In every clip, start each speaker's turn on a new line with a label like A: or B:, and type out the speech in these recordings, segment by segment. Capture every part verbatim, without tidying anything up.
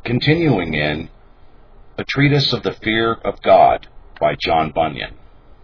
A: Continuing in A Treatise of the Fear of God by John Bunyan.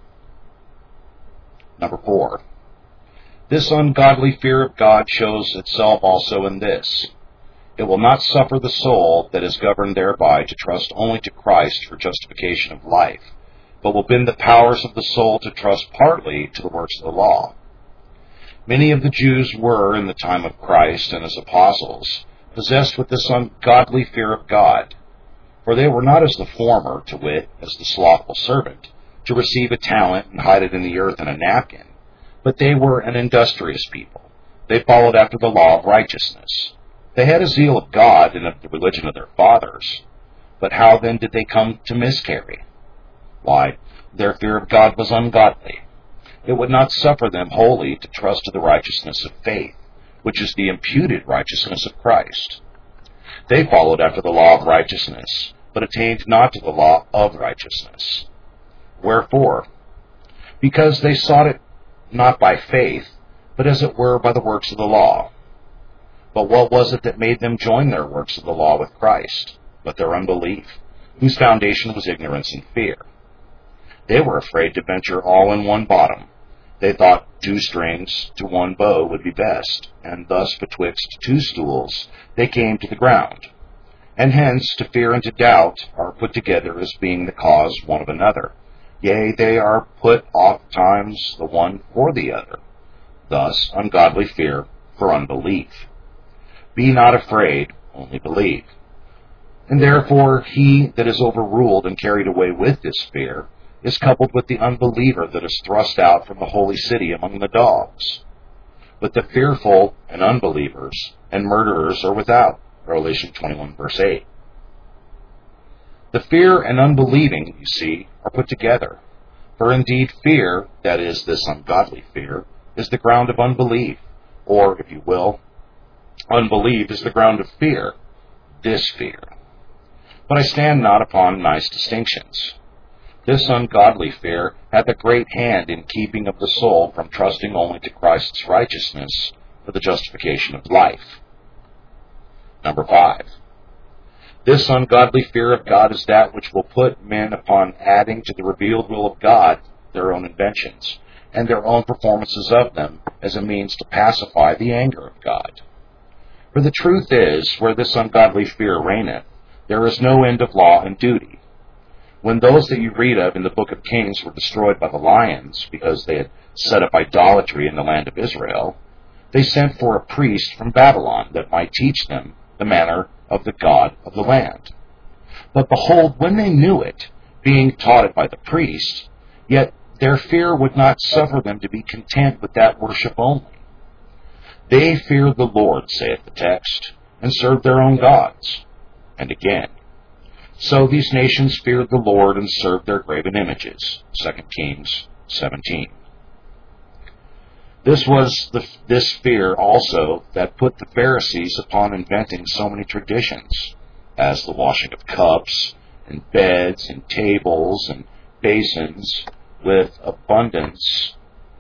A: Number four. This ungodly fear of God shows itself also in this. It will not suffer the soul that is governed thereby to trust only to Christ for justification of life, but will bend the powers of the soul to trust partly to the works of the law. Many of the Jews were, in the time of Christ and his apostles, possessed with this ungodly fear of God. For they were not as the former, to wit, as the slothful servant, to receive a talent and hide it in the earth in a napkin, but they were an industrious people. They followed after the law of righteousness. They had a zeal of God and of the religion of their fathers. But how then did they come to miscarry? Why, their fear of God was ungodly. It would not suffer them wholly to trust to the righteousness of faith, which is the imputed righteousness of Christ. They followed after the law of righteousness, but attained not to the law of righteousness. Wherefore? Because they sought it not by faith, but as it were by the works of the law. But what was it that made them join their works of the law with Christ, but their unbelief, whose foundation was ignorance and fear? They were afraid to venture all in one bottom. They thought two strings to one bow would be best, and thus betwixt two stools they came to the ground. And hence to fear and to doubt are put together as being the cause one of another. Yea, they are put oft times the one for the other. Thus ungodly fear for unbelief. Be not afraid, only believe. And therefore he that is overruled and carried away with this fear is coupled with the unbeliever that is thrust out from the holy city among the dogs. But the fearful and unbelievers and murderers are without. Revelation twenty-one, verse eight. The fear and unbelieving, you see, are put together. For indeed fear, that is, this ungodly fear, is the ground of unbelief. Or, if you will, unbelief is the ground of fear, this fear. But I stand not upon nice distinctions. This ungodly fear hath a great hand in keeping of the soul from trusting only to Christ's righteousness for the justification of life. Number five. This ungodly fear of God is that which will put men upon adding to the revealed will of God their own inventions, and their own performances of them as a means to pacify the anger of God. For the truth is, where this ungodly fear reigneth, there is no end of law and duty. When those that you read of in the book of Kings were destroyed by the lions because they had set up idolatry in the land of Israel, they sent for a priest from Babylon that might teach them the manner of the God of the land. But behold, when they knew it, being taught it by the priest, yet their fear would not suffer them to be content with that worship only. They feared the Lord, saith the text, and served their own gods. And again, so these nations feared the Lord and served their graven images. Second Kings seventeen. This was the, this fear also that put the Pharisees upon inventing so many traditions, as the washing of cups, and beds, and tables, and basins, with abundance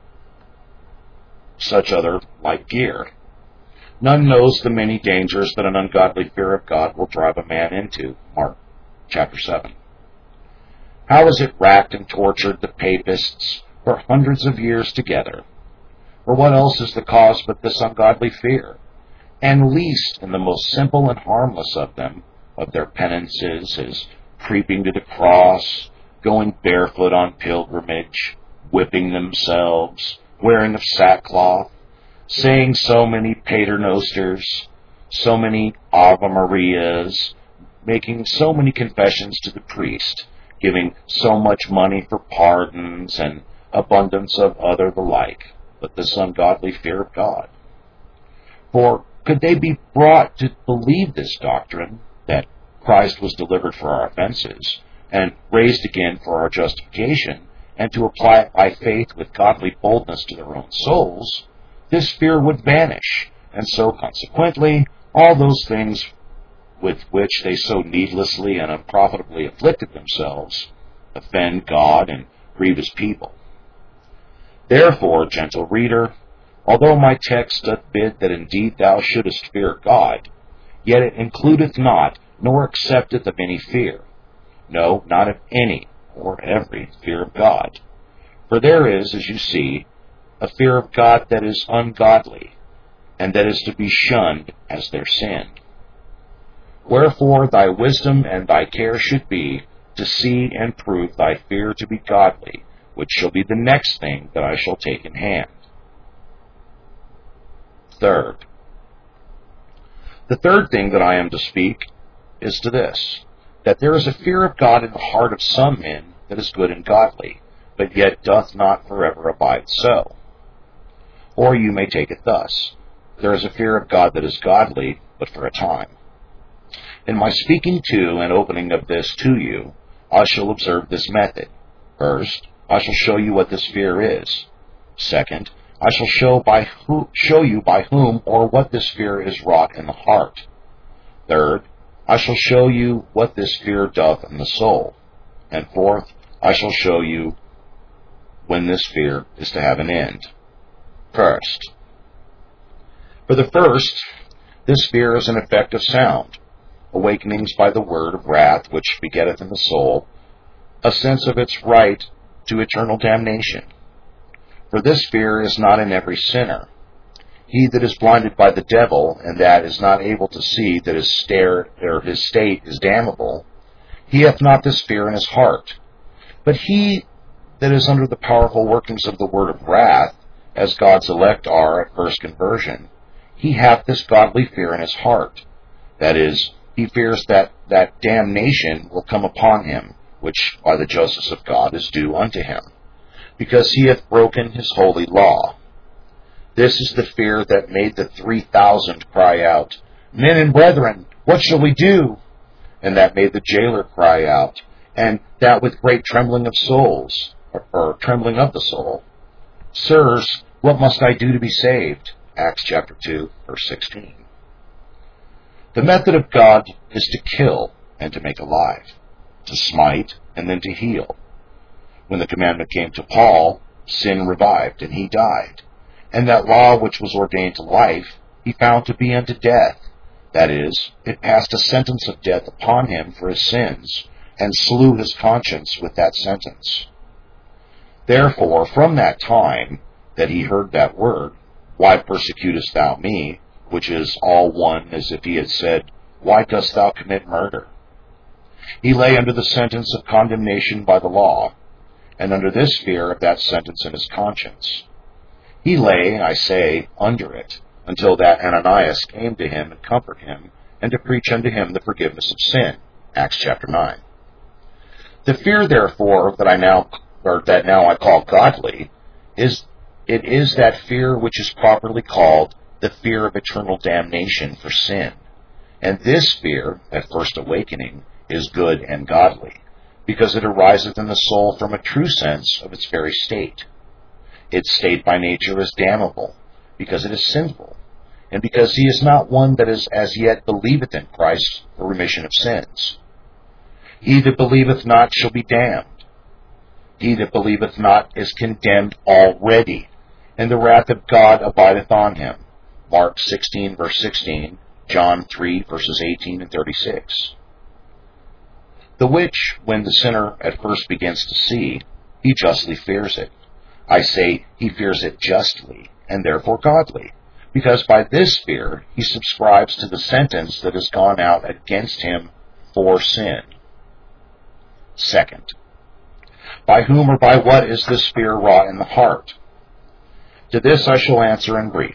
A: such other like gear. None knows the many dangers that an ungodly fear of God will drive a man into. Mark chapter seven. How has it racked and tortured the papists for hundreds of years together? For what else is the cause but this ungodly fear? And least in the most simple and harmless of them, of their penances, is creeping to the cross, going barefoot on pilgrimage, whipping themselves, wearing of sackcloth, saying so many paternosters, so many Ave Marias, making so many confessions to the priest, giving so much money for pardons, and abundance of other the like, but this ungodly fear of God. For could they be brought to believe this doctrine, that Christ was delivered for our offenses, and raised again for our justification, and to apply it by faith with godly boldness to their own souls, this fear would vanish, and so consequently all those things with which they so needlessly and unprofitably afflicted themselves offend God and grieve his people. Therefore, gentle reader, although my text doth bid that indeed thou shouldest fear God, yet it includeth not nor accepteth of any fear. No, not of any or every fear of God. For there is, as you see, a fear of God that is ungodly, and that is to be shunned as their sin. Wherefore thy wisdom and thy care should be to see and prove thy fear to be godly, which shall be the next thing that I shall take in hand. Third, the third thing that I am to speak is to this, that there is a fear of God in the heart of some men that is good and godly, but yet doth not forever abide so. Or you may take it thus, there is a fear of God that is godly, but for a time. In my speaking to and opening of this to you, I shall observe this method. First, I shall show you what this fear is. Second, I shall show by who, show you by whom or what this fear is wrought in the heart. Third, I shall show you what this fear doth in the soul. And fourth, I shall show you when this fear is to have an end. First, for the first, this fear is an effect of sound, awakenings by the word of wrath which begetteth in the soul a sense of its right to eternal damnation. For this fear is not in every sinner. He that is blinded by the devil, and that is not able to see that his stare or his state is damnable, he hath not this fear in his heart. But he that is under the powerful workings of the word of wrath, as God's elect are at first conversion, he hath this godly fear in his heart. That is, he fears that that damnation will come upon him, which by the justice of God is due unto him, because he hath broken his holy law. This is the fear that made the three thousand cry out, Men and brethren, what shall we do? And that made the jailer cry out, and that with great trembling of souls, or, or trembling of the soul. Sirs, what must I do to be saved? Acts chapter two, verse sixteen. The method of God is to kill and to make alive, to smite and then to heal. When the commandment came to Paul, sin revived and he died. And that law which was ordained to life, he found to be unto death. That is, it passed a sentence of death upon him for his sins, and slew his conscience with that sentence. Therefore, from that time that he heard that word, Why persecutest thou me? Which is all one as if he had said, Why dost thou commit murder? He lay under the sentence of condemnation by the law, and under this fear of that sentence in his conscience. He lay, I say, under it, until that Ananias came to him and comforted him, and to preach unto him the forgiveness of sin. Acts chapter nine. The fear, therefore, that I now, or that now I call godly, is it is that fear which is properly called the fear of eternal damnation for sin. And this fear, at first awakening, is good and godly, because it ariseth in the soul from a true sense of its very state. Its state by nature is damnable, because it is sinful, and because he is not one that is as yet believeth in Christ for remission of sins. He that believeth not shall be damned. He that believeth not is condemned already, and the wrath of God abideth on him. Mark sixteen, verse sixteen, John three, verses eighteen and thirty-six. The which, when the sinner at first begins to see, he justly fears it. I say he fears it justly, and therefore godly, because by this fear he subscribes to the sentence that has gone out against him for sin. Second, by whom or by what is this fear wrought in the heart? To this I shall answer in brief.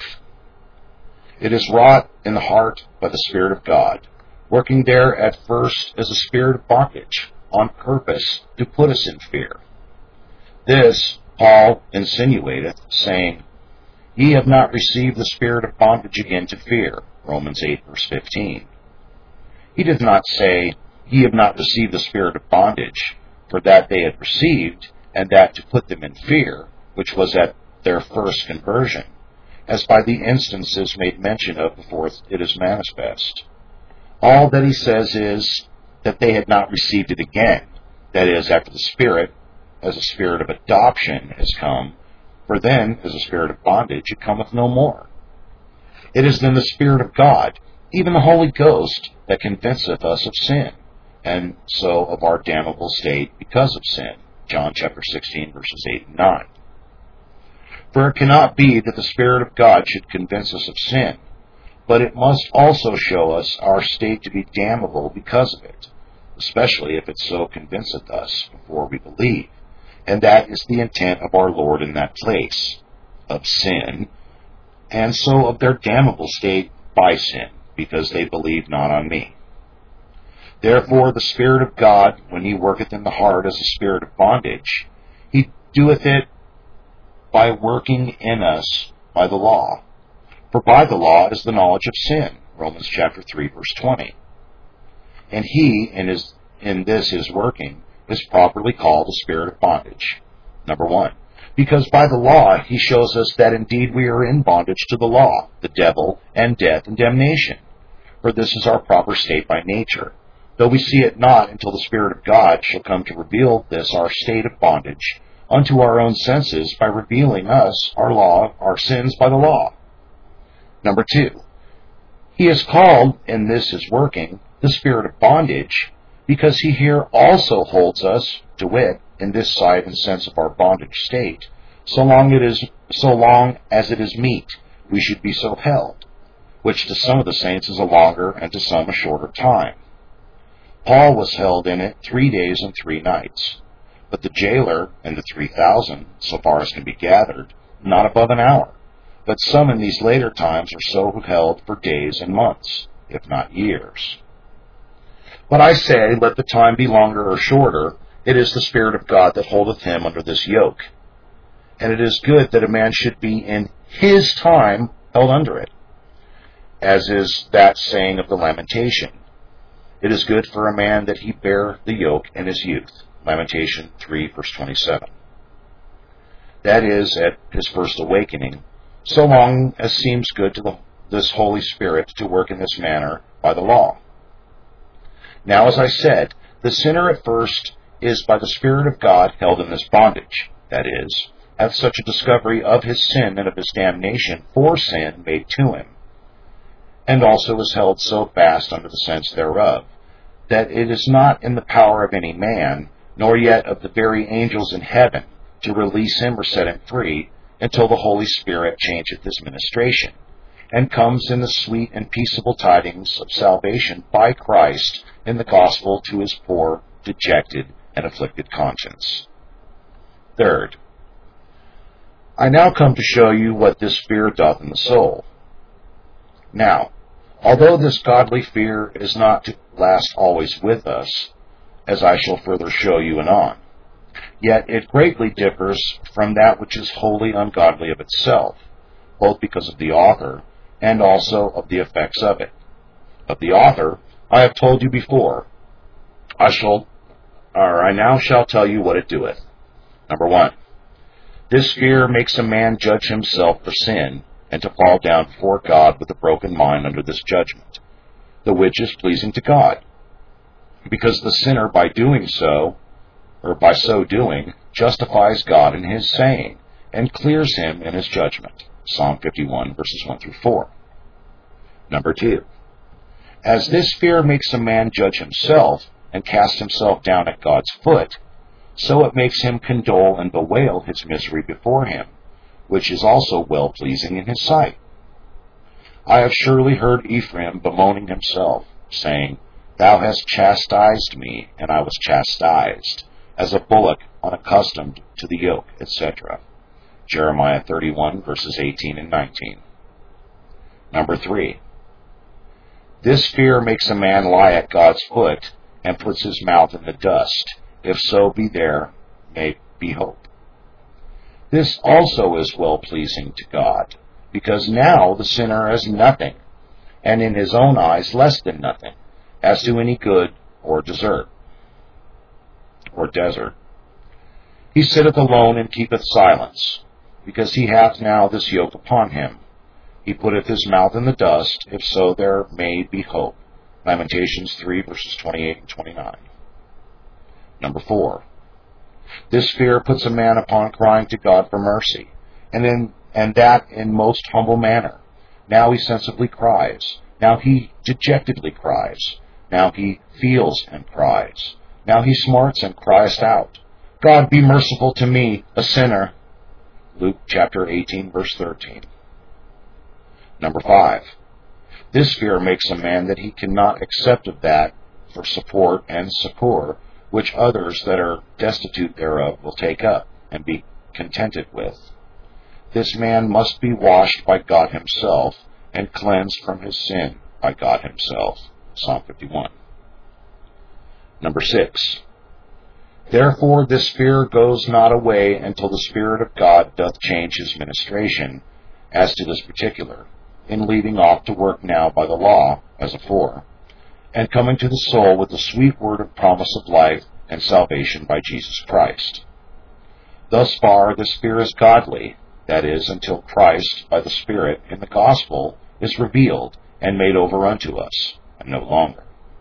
A: It is wrought in the heart by the Spirit of God, working there at first as a spirit of bondage, on purpose to put us in fear. This Paul insinuateth, saying, Ye have not received the spirit of bondage again to fear, Romans eight, verse fifteen. He did not say, Ye have not received the spirit of bondage, for that they had received, and that to put them in fear, which was at their first conversion, as by the instances made mention of before it is manifest. All that he says is that they had not received it again, that is, after the Spirit, as a spirit of adoption, has come, for then, as a spirit of bondage, it cometh no more. It is then the Spirit of God, even the Holy Ghost that convinceth us of sin, and so of our damnable state because of sin. John chapter sixteen, verses eight and nine. For it cannot be that the Spirit of God should convince us of sin, but it must also show us our state to be damnable because of it, especially if it so convinceth us before we believe. And that is the intent of our Lord in that place, of sin, and so of their damnable state by sin, because they believe not on me. Therefore the Spirit of God, when he worketh in the heart as a spirit of bondage, he doeth it by working in us by the law. For by the law is the knowledge of sin, Romans chapter three, verse twenty. And he, in, his, in this his working, is properly called the spirit of bondage. Number one, because by the law he shows us that indeed we are in bondage to the law, the devil, and death and damnation. For this is our proper state by nature, though we see it not until the Spirit of God shall come to reveal this our state of bondage unto our own senses by revealing us our law, our sins by the law. Number two, he is called, in this his working, the spirit of bondage, because he here also holds us, to wit, in this sight and sense of our bondage state, so long it is so long as it is meet, we should be so held, which to some of the saints is a longer and to some a shorter time. Paul was held in it three days and three nights, but the jailer and the three thousand, so far as can be gathered, not above an hour. But some in these later times are so held for days and months, if not years. But I say, let the time be longer or shorter, it is the Spirit of God that holdeth him under this yoke. And it is good that a man should be in his time held under it, as is that saying of the lamentation. It is good for a man that he bear the yoke in his youth. Lamentation three, verse twenty-seven. That is, at his first awakening, so long as seems good to the, this Holy Spirit to work in this manner by the law. Now, as I said, the sinner at first is by the Spirit of God held in this bondage, that is, hath such a discovery of his sin and of his damnation for sin made to him, and also is held so fast under the sense thereof, that it is not in the power of any man, nor yet of the very angels in heaven, to release him or set him free, until the Holy Spirit changeth his ministration, and comes in the sweet and peaceable tidings of salvation by Christ in the gospel to his poor, dejected, and afflicted conscience. Third, I now come to show you what this fear doth in the soul. Now, although this godly fear is not to last always with us, as I shall further show you anon, yet it greatly differs from that which is wholly ungodly of itself, both because of the author, and also of the effects of it. Of the author, I have told you before. I shall, or I now shall tell you what it doeth. Number one, this fear makes a man judge himself for sin, and to fall down before God with a broken mind under this judgment, the which is pleasing to God, because the sinner by doing so, or by so doing, justifies God in his saying, and clears him in his judgment. Psalm fifty-one, verses one through four. Number two, as this fear makes a man judge himself, and cast himself down at God's foot, so it makes him condole and bewail his misery before him, which is also well-pleasing in his sight. I have surely heard Ephraim bemoaning himself, saying, Thou hast chastised me, and I was chastised, as a bullock unaccustomed to the yoke, et cetera. Jeremiah thirty-one, verses eighteen and nineteen. Number three, this fear makes a man lie at God's foot, and puts his mouth in the dust, if so be there may be hope. This also is well-pleasing to God, because now the sinner is nothing, and in his own eyes less than nothing, as to any good or desert, or desert. He sitteth alone and keepeth silence, because he hath now this yoke upon him. He putteth his mouth in the dust, if so there may be hope. Lamentations three, verses twenty-eight and twenty-nine. Number four, this fear puts a man upon crying to God for mercy, and in and that in most humble manner. Now he sensibly cries, Now he dejectedly cries. Now he feels and cries. Now he smarts and cries out, God, be merciful to me, a sinner. Luke chapter eighteen, verse thirteen. Number five. This fear makes a man that he cannot accept of that for support and succour, which others that are destitute thereof will take up and be contented with. This man must be washed by God himself and cleansed from his sin by God himself. Psalm fifty-one. Number six. Therefore this fear goes not away until the Spirit of God doth change his ministration, as to this particular, in leaving off to work now by the law, as afore, and coming to the soul with the sweet word of promise of life and salvation by Jesus Christ. Thus far this fear is godly, that is, until Christ, by the Spirit, in the gospel, is revealed and made over unto us, and no longer.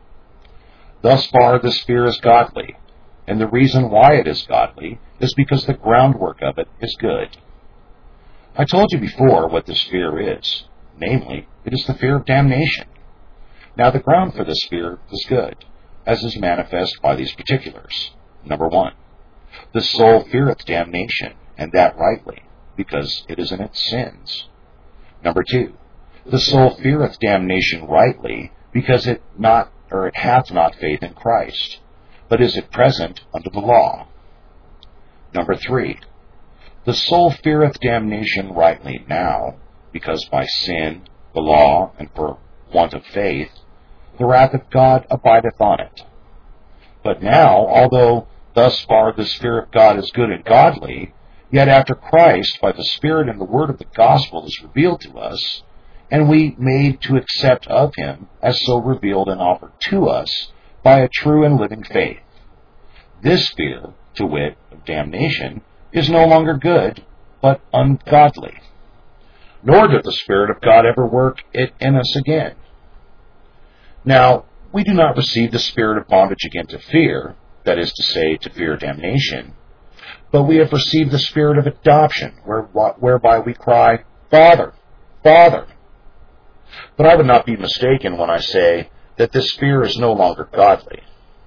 A: Thus far this fear is godly, and the reason why it is godly is because the groundwork of it is good. I told you before what this fear is, namely, it is the fear of damnation. Now the ground for this fear is good, as is manifest by these particulars. Number one, the soul feareth damnation, and that rightly, because it is in its sins. Number two, the soul feareth damnation rightly, because it not or it hath not faith in Christ, but is at present under the law. Number three, the soul feareth damnation rightly now, because by sin, the law, and for want of faith, the wrath of God abideth on it. But now, although thus far this fear of God is good and godly, yet after Christ, by the Spirit and the word of the gospel, is revealed to us, and we made to accept of him as so revealed and offered to us by a true and living faith. This fear, to wit, of damnation, is no longer good, but ungodly. Nor did the Spirit of God ever work it in us again. Now, we do not receive the spirit of bondage again to fear, that is to say, to fear damnation, but we have received the spirit of adoption, where, whereby we cry, Father, Father. But I would not be mistaken when I say that this fear is no longer godly.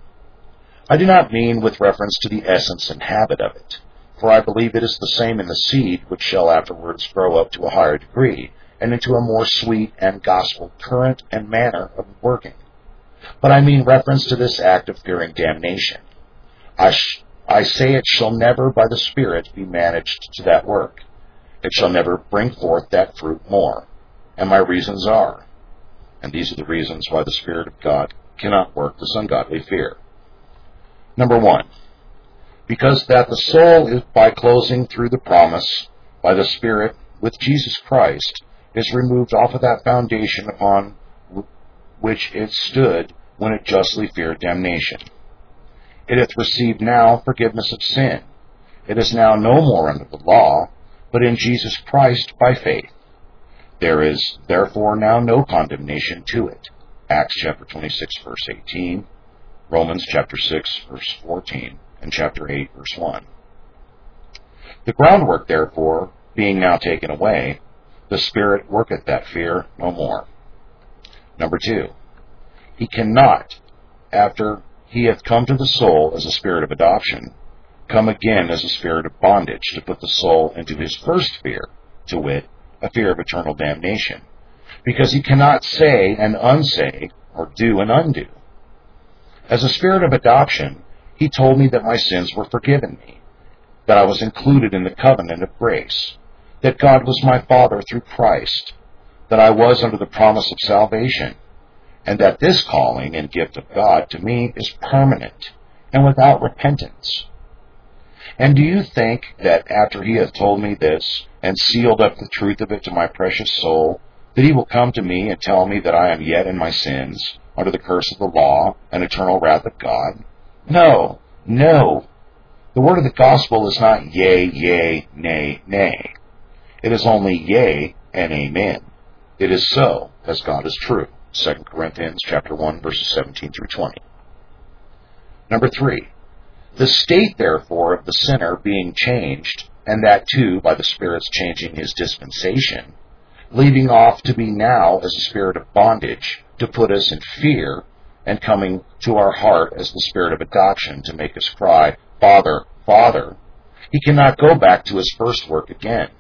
A: I do not mean with reference to the essence and habit of it, for I believe it is the same in the seed which shall afterwards grow up to a higher degree, and into a more sweet and gospel current and manner of working. But I mean reference to this act of fearing damnation. I, sh- I say it shall never by the Spirit be managed to that work. It shall never bring forth that fruit more. And my reasons are, and these are the reasons why the Spirit of God cannot work this ungodly fear. Number one, because that the soul is by closing through the promise, by the Spirit, with Jesus Christ, is removed off of that foundation upon which it stood when it justly feared damnation. It hath received now forgiveness of sin. It is now no more under the law, but in Jesus Christ by faith. There is therefore now no condemnation to it. Acts chapter twenty-six, verse eighteen, Romans chapter six, verse fourteen, and chapter eight, verse one. The groundwork, therefore, being now taken away, the Spirit worketh that fear no more. Number two, he cannot, after he hath come to the soul as a spirit of adoption, come again as a spirit of bondage to put the soul into his first fear, to wit, a fear of eternal damnation, because he cannot say and unsay, or do and undo. As a spirit of adoption, he told me that my sins were forgiven me, that I was included in the covenant of grace, that God was my Father through Christ, that I was under the promise of salvation, and that this calling and gift of God to me is permanent and without repentance. And do you think that after he hath told me this, and sealed up the truth of it to my precious soul, that he will come to me and tell me that I am yet in my sins, under the curse of the law and eternal wrath of God? No, no. The word of the gospel is not yea, yea, nay, nay. It is only yea and amen. It is so, as God is true. Second Corinthians chapter one, verses seventeen through twenty. Number three, the state, therefore, of the sinner being changed, and that too by the Spirit's changing his dispensation, leaving off to be now as a spirit of bondage to put us in fear, and coming to our heart as the spirit of adoption to make us cry, Father, Father, he cannot go back to his first work again.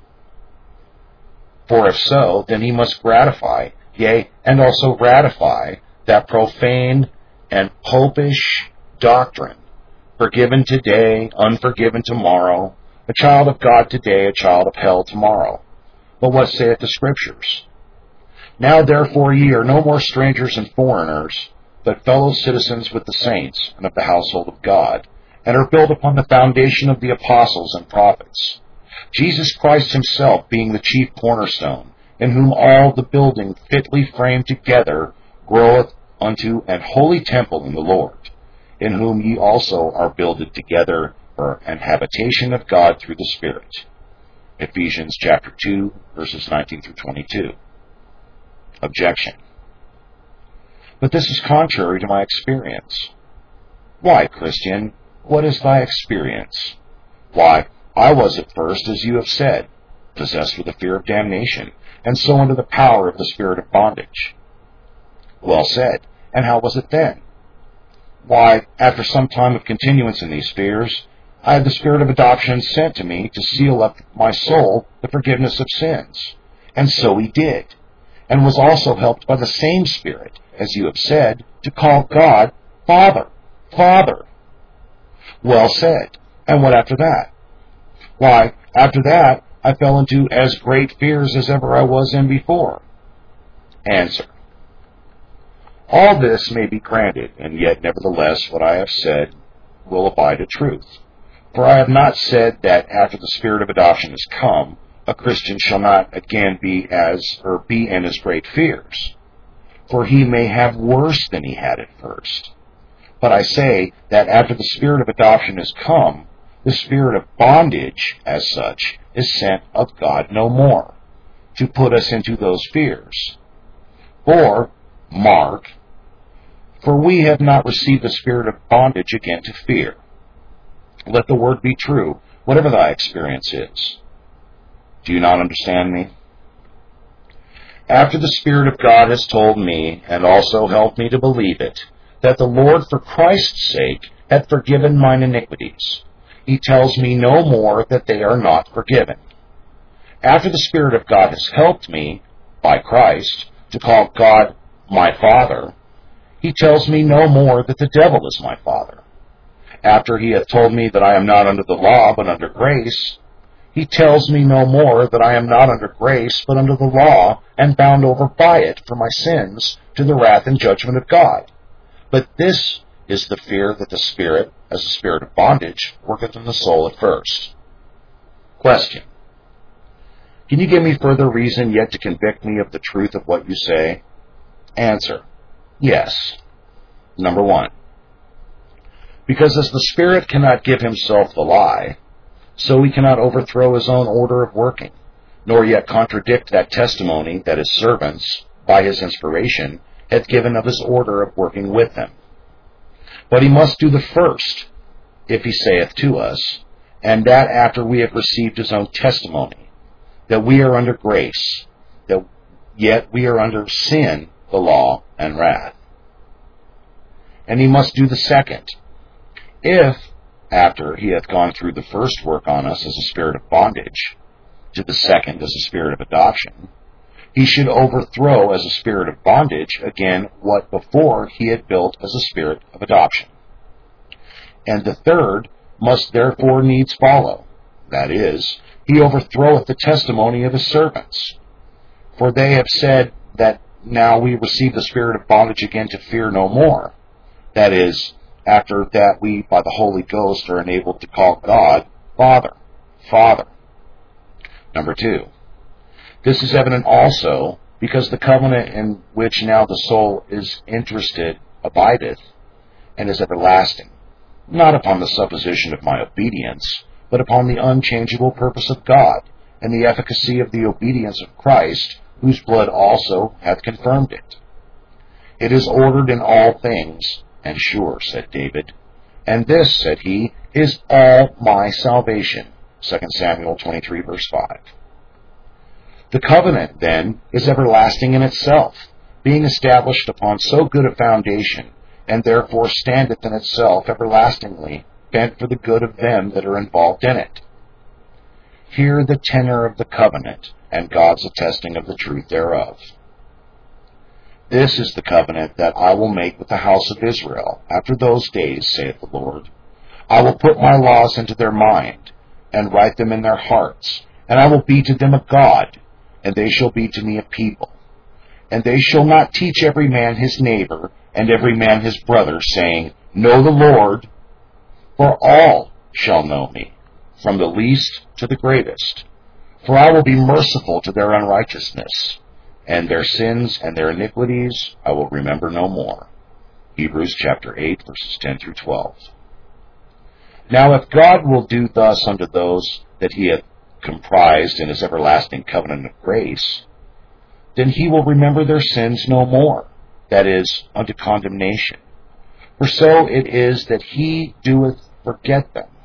A: For if so, then he must gratify, yea, and also ratify, that profane and popish doctrine, forgiven today, unforgiven tomorrow, a child of God today, a child of hell tomorrow. But what saith the Scriptures? Now therefore ye are no more strangers and foreigners, but fellow citizens with the saints and of the household of God, and are built upon the foundation of the apostles and prophets, Jesus Christ himself being the chief cornerstone, in whom all the building fitly framed together groweth unto an holy temple in the Lord, in whom ye also are builded together for an habitation of God through the Spirit. Ephesians chapter two, verses nineteen through twenty-two. Objection. But this is contrary to my experience. Why, Christian, what is thy experience? Why, I was at first, as you have said, possessed with the fear of damnation, and so under the power of the spirit of bondage. Well said. And how was it then? Why, after some time of continuance in these fears, I had the spirit of adoption sent to me to seal up my soul the forgiveness of sins. And so he did, and was also helped by the same Spirit, as you have said, to call God Father, Father. Well said. And what after that? Why, after that, I fell into as great fears as ever I was in before. Answer. All this may be granted, and yet nevertheless what I have said will abide a truth. For I have not said that after the spirit of adoption is come, a Christian shall not again be as, or be in as great fears. For he may have worse than he had at first. But I say that after the spirit of adoption is come, the spirit of bondage, as such, is sent of God no more, to put us into those fears. For, mark, for we have not received the spirit of bondage again to fear. Let the word be true, whatever thy experience is. Do you not understand me? After the Spirit of God has told me, and also helped me to believe it, that the Lord for Christ's sake hath forgiven mine iniquities, he tells me no more that they are not forgiven. After the Spirit of God has helped me, by Christ, to call God my Father, he tells me no more that the devil is my father. After he hath told me that I am not under the law, but under grace, he tells me no more that I am not under grace, but under the law, and bound over by it for my sins, to the wrath and judgment of God. But this is the fear that the Spirit, as a spirit of bondage, worketh in the soul at first. Question. Can you give me further reason yet to convict me of the truth of what you say? Answer. Yes. Number one. Because as the Spirit cannot give himself the lie, so he cannot overthrow his own order of working, nor yet contradict that testimony that his servants, by his inspiration, hath given of his order of working with them. But he must do the first, if he saith to us, and that after we have received his own testimony, that we are under grace, that yet we are under sin, the law, and wrath. And he must do the second, if, after he hath gone through the first work on us as a spirit of bondage, to the second as a spirit of adoption, he should overthrow as a spirit of bondage again what before he had built as a spirit of adoption. And the third must therefore needs follow, that is, he overthroweth the testimony of his servants. For they have said that now we receive the spirit of bondage again to fear no more, that is, after that we by the Holy Ghost are enabled to call God Father, Father. Number two. This is evident also because the covenant in which now the soul is interested abideth and is everlasting, not upon the supposition of my obedience, but upon the unchangeable purpose of God and the efficacy of the obedience of Christ, whose blood also hath confirmed it. It is ordered in all things, and sure, said David, and this, said he, is all my salvation. Second Samuel twenty-three, verse five. The covenant, then, is everlasting in itself, being established upon so good a foundation, and therefore standeth in itself everlastingly, bent for the good of them that are involved in it. Hear the tenor of the covenant, and God's attesting of the truth thereof. This is the covenant that I will make with the house of Israel after those days, saith the Lord. I will put my laws into their mind, and write them in their hearts, and I will be to them a God, and they shall be to me a people. And they shall not teach every man his neighbor, and every man his brother, saying, Know the Lord, for all shall know me, from the least to the greatest. For I will be merciful to their unrighteousness, and their sins and their iniquities I will remember no more. Hebrews chapter eight, verses ten through twelve. Now if God will do thus unto those that he hath comprised in his everlasting covenant of grace, then he will remember their sins no more, that is, unto condemnation. For so it is that he doeth forget them,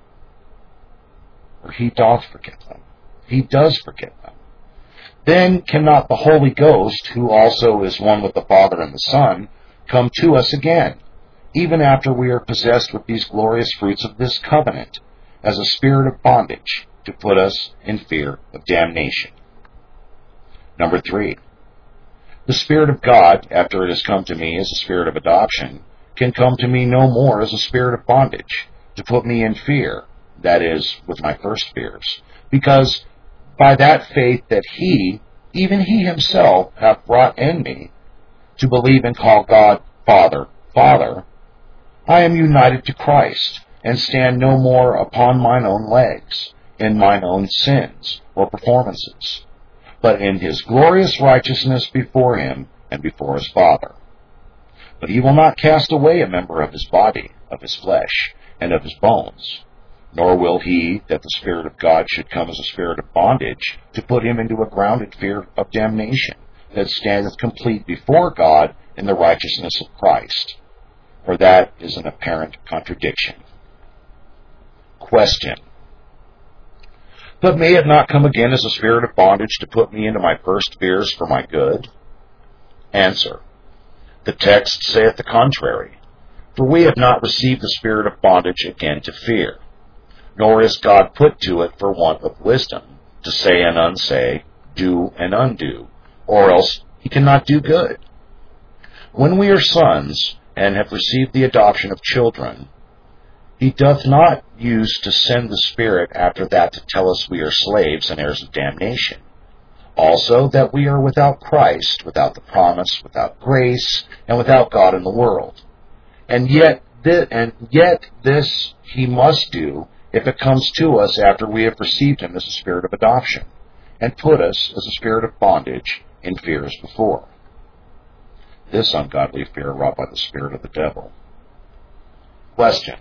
A: or he doth forget them. He does forget them. Then cannot the Holy Ghost, who also is one with the Father and the Son, come to us again, even after we are possessed with these glorious fruits of this covenant, as a spirit of bondage, to put us in fear of damnation. Number three, the Spirit of God, after it has come to me as a spirit of adoption, can come to me no more as a spirit of bondage, to put me in fear, that is, with my first fears, because by that faith that he, even he himself, hath brought in me, to believe and call God Father, Father, I am united to Christ, and stand no more upon mine own legs, in mine own sins or performances, but in his glorious righteousness before him and before his Father. But he will not cast away a member of his body, of his flesh, and of his bones, nor will he that the Spirit of God should come as a spirit of bondage, to put him into a grounded fear of damnation, that standeth complete before God in the righteousness of Christ. For that is an apparent contradiction. Question. But may it not come again as a spirit of bondage to put me into my first fears for my good? Answer. The text saith the contrary. For we have not received the spirit of bondage again to fear, nor is God put to it for want of wisdom, to say and unsay, do and undo, or else he cannot do good. When we are sons, and have received the adoption of children, he doth not use to send the Spirit after that to tell us we are slaves and heirs of damnation. Also that we are without Christ, without the promise, without grace, and without God in the world. And yet, th- and yet this he must do if it comes to us after we have received him as a spirit of adoption, and put us as a spirit of bondage in fear as before. This ungodly fear wrought by the spirit of the devil. Question.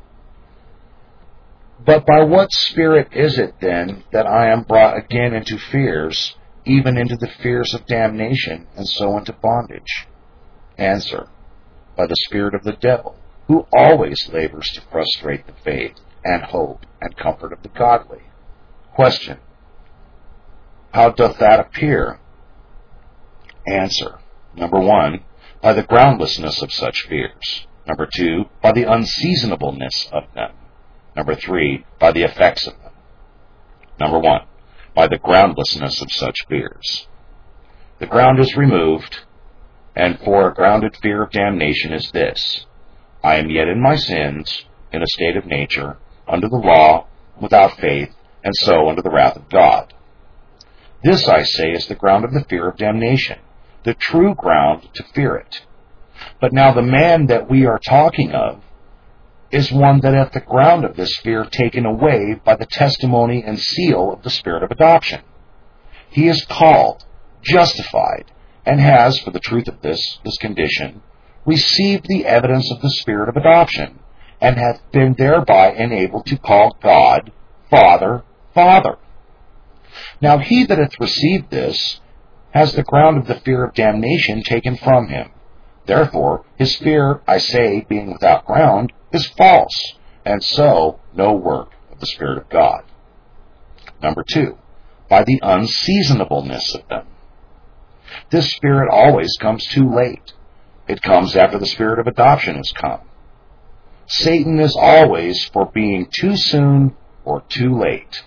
A: But by what spirit is it then that I am brought again into fears, even into the fears of damnation, and so into bondage? Answer. By the spirit of the devil, who always labors to frustrate the faith and hope and comfort of the godly. Question. How doth that appear? Answer. Number one, by the groundlessness of such fears. Number two, by the unseasonableness of them. Number three, by the effects of them. Number one, by the groundlessness of such fears. The ground is removed, and for a grounded fear of damnation is this: I am yet in my sins, in a state of nature, under the law, without faith, and so under the wrath of God. This, I say, is the ground of the fear of damnation, the true ground to fear it. But now the man that we are talking of is one that hath the ground of this fear taken away by the testimony and seal of the Spirit of adoption. He is called, justified, and has, for the truth of this, his condition, received the evidence of the Spirit of adoption, and hath been thereby enabled to call God, Father, Father. Now he that hath received this has the ground of the fear of damnation taken from him. Therefore, his fear, I say, being without ground, is false, and so no work of the Spirit of God. Number two, by the unseasonableness of them. This spirit always comes too late. It comes after the spirit of adoption has come. Satan is always for being too soon or too late.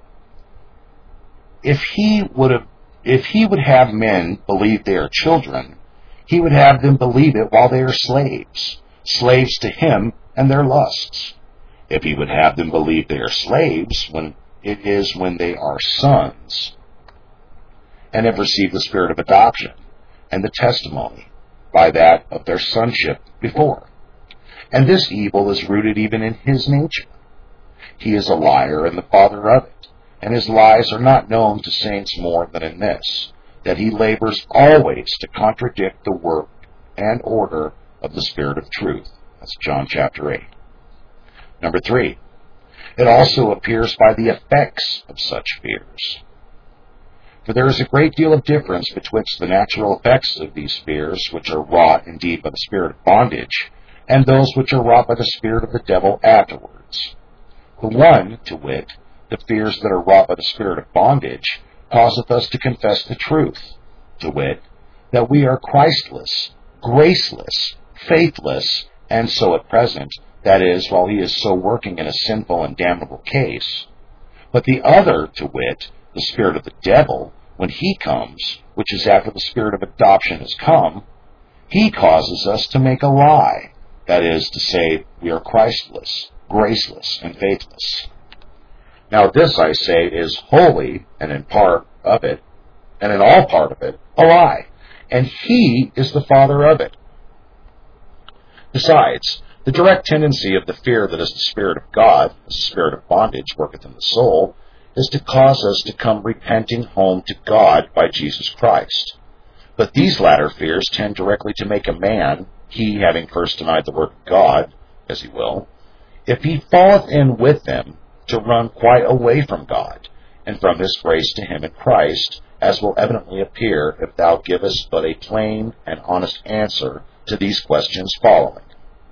A: If he would have, if he would have men believe they are children, he would have them believe it while they are slaves, slaves to him and their lusts. If he would have them believe they are slaves, when it is when they are sons, and have received the spirit of adoption and the testimony by that of their sonship before. And this evil is rooted even in his nature. He is a liar and the father of it, and his lies are not known to saints more than in this, that he labors always to contradict the work and order of the Spirit of truth. That's John chapter eight. Number three, it also appears by the effects of such fears. For there is a great deal of difference betwixt the natural effects of these fears, which are wrought indeed by the spirit of bondage, and those which are wrought by the spirit of the devil afterwards. The one, to wit, the fears that are wrought by the spirit of bondage, causeth us to confess the truth, to wit, that we are Christless, graceless, faithless, and so at present, that is, while he is so working in a sinful and damnable case. But the other, to wit, the spirit of the devil, when he comes, which is after the spirit of adoption has come, he causes us to make a lie, that is to say, we are Christless, graceless, and faithless. Now this, I say, is wholly, and in part of it, and in all part of it, a lie, and he is the father of it. Besides, the direct tendency of the fear that is the Spirit of God, as the spirit of bondage worketh in the soul, is to cause us to come repenting home to God by Jesus Christ. But these latter fears tend directly to make a man, he having first denied the word of God, as he will, if he falleth in with them, to run quite away from God, and from his grace to him in Christ, as will evidently appear if thou givest but a plain and honest answer to these questions following.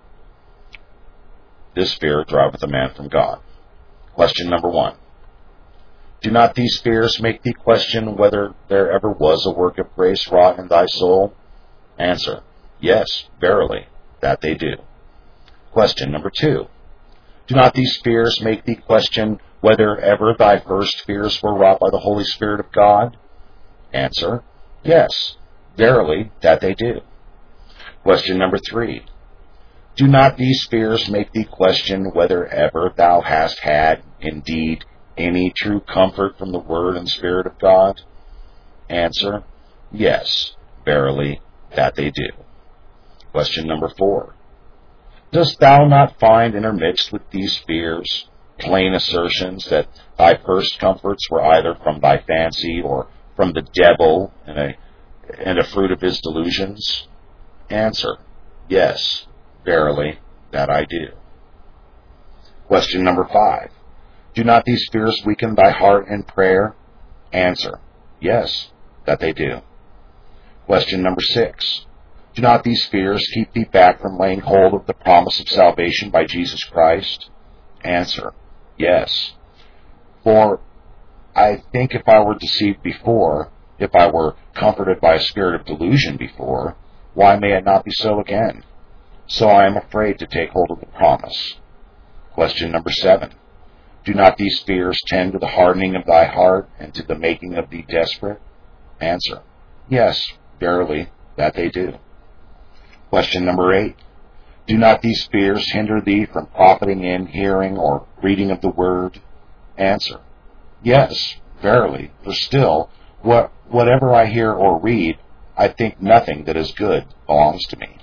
A: This fear driveth a man from God. Question number one. Do not these fears make thee question whether there ever was a work of grace wrought in thy soul? Answer. Yes, verily, that they do. Question number two. Do not these fears make thee question whether ever thy first fears were wrought by the Holy Spirit of God? Answer. Yes, verily, that they do. Question number three. Do not these fears make thee question whether ever thou hast had, indeed, any true comfort from the Word and Spirit of God? Answer. Yes, verily, that they do. Question number four. Dost thou not find intermixed with these fears plain assertions that thy first comforts were either from thy fancy or from the devil and a, and a fruit of his delusions? Answer. Yes, verily, that I do. Question number five. Do not these fears weaken thy heart in prayer? Answer. Yes, that they do. Question number six. Do not these fears keep thee back from laying hold of the promise of salvation by Jesus Christ? Answer. Yes. For I think if I were deceived before, if I were comforted by a spirit of delusion before, why may it not be so again? So I am afraid to take hold of the promise. Question number seven. Do not these fears tend to the hardening of thy heart and to the making of thee desperate? Answer. Yes, verily, that they do. Question number eight. Do not these fears hinder thee from profiting in hearing or reading of the word? Answer. Yes, verily, for still, what, whatever I hear or read, I think nothing that is good belongs to me.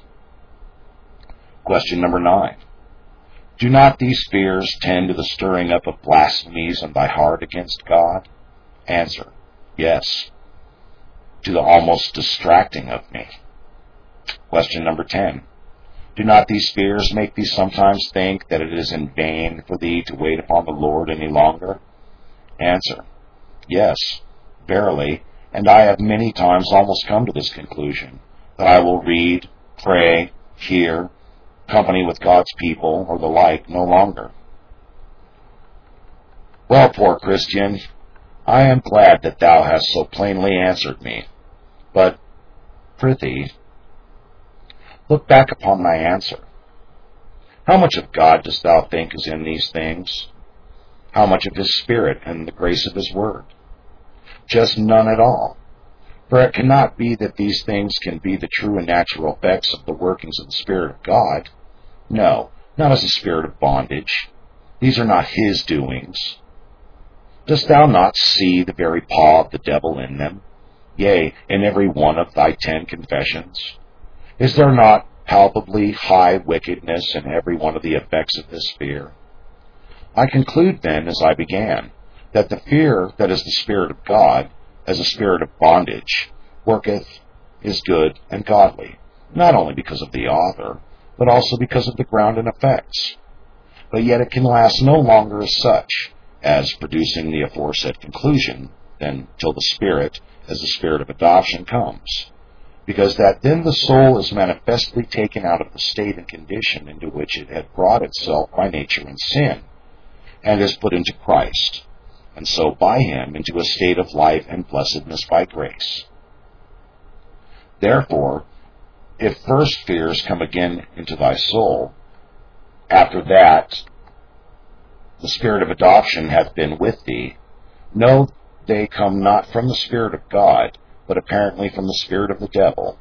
A: Question number nine. Do not these fears tend to the stirring up of blasphemies in thy heart against God? Answer. Yes, to the almost distracting of me. Question number ten. Do not these fears make thee sometimes think that it is in vain for thee to wait upon the Lord any longer? Answer. Yes, verily, and I have many times almost come to this conclusion, that I will read, pray, hear, company with God's people, or the like, no longer. Well, poor Christian, I am glad that thou hast so plainly answered me. But, prithee, look back upon thy answer. How much of God dost thou think is in these things? How much of his Spirit and the grace of his word? Just none at all. For it cannot be that these things can be the true and natural effects of the workings of the Spirit of God. No, not as a spirit of bondage. These are not his doings. Dost thou not see the very paw of the devil in them? Yea, in every one of thy ten confessions? Is there not palpably high wickedness in every one of the effects of this fear? I conclude then, as I began, that the fear that is the Spirit of God, as a spirit of bondage, worketh, is good and godly, not only because of the author, but also because of the ground and effects. But yet it can last no longer as such, as producing the aforesaid conclusion, than till the Spirit, as the Spirit of adoption, comes, because that then the soul is manifestly taken out of the state and condition into which it had brought itself by nature and sin, and is put into Christ, and so by him into a state of life and blessedness by grace. Therefore, if first fears come again into thy soul, after that the Spirit of adoption hath been with thee, know they come not from the Spirit of God, but apparently from the spirit of the devil.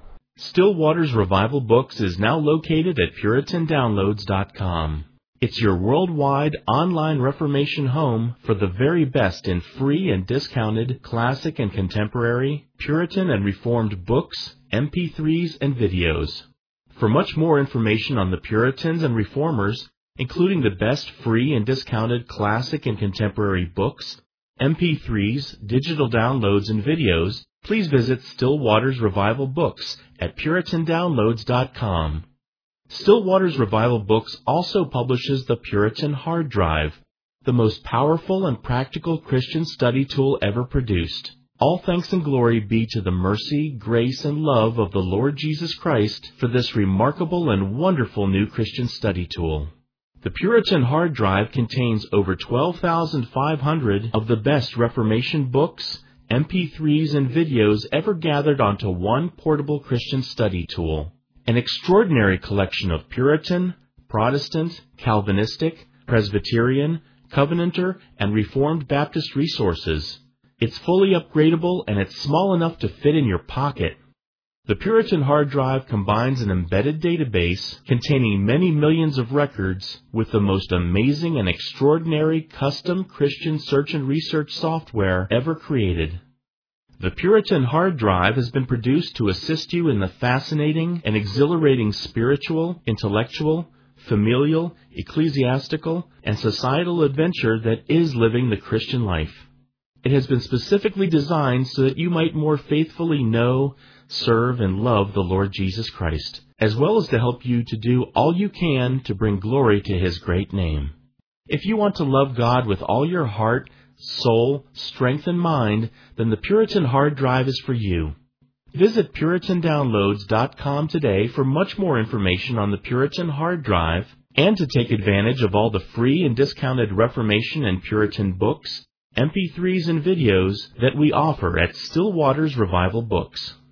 B: Still Waters Revival Books is now located at Puritan Downloads dot com. It's your worldwide online Reformation home for the very best in free and discounted classic and contemporary, Puritan and Reformed books, M P threes, and videos. For much more information on the Puritans and Reformers, including the best free and discounted classic and contemporary books, M P threes, digital downloads, and videos, please visit Still Waters Revival Books at Puritan Downloads dot com. Still Waters Revival Books also publishes the Puritan Hard Drive, the most powerful and practical Christian study tool ever produced. All thanks and glory be to the mercy, grace, and love of the Lord Jesus Christ for this remarkable and wonderful new Christian study tool. The Puritan Hard Drive contains over twelve thousand five hundred of the best Reformation books, M P threes, and videos ever gathered onto one portable Christian study tool. An extraordinary collection of Puritan, Protestant, Calvinistic, Presbyterian, Covenanter, and Reformed Baptist resources. It's fully upgradable and it's small enough to fit in your pocket. The Puritan Hard Drive combines an embedded database containing many millions of records with the most amazing and extraordinary custom Christian search and research software ever created. The Puritan Hard Drive has been produced to assist you in the fascinating and exhilarating spiritual, intellectual, familial, ecclesiastical, and societal adventure that is living the Christian life. It has been specifically designed so that you might more faithfully know, serve, and love the Lord Jesus Christ, as well as to help you to do all you can to bring glory to His great name. If you want to love God with all your heart, soul, strength, and mind, then the Puritan Hard Drive is for you. Visit Puritan Downloads dot com today for much more information on the Puritan Hard Drive and to take advantage of all the free and discounted Reformation and Puritan books, M P threes, and videos that we offer at Still Waters Revival Books.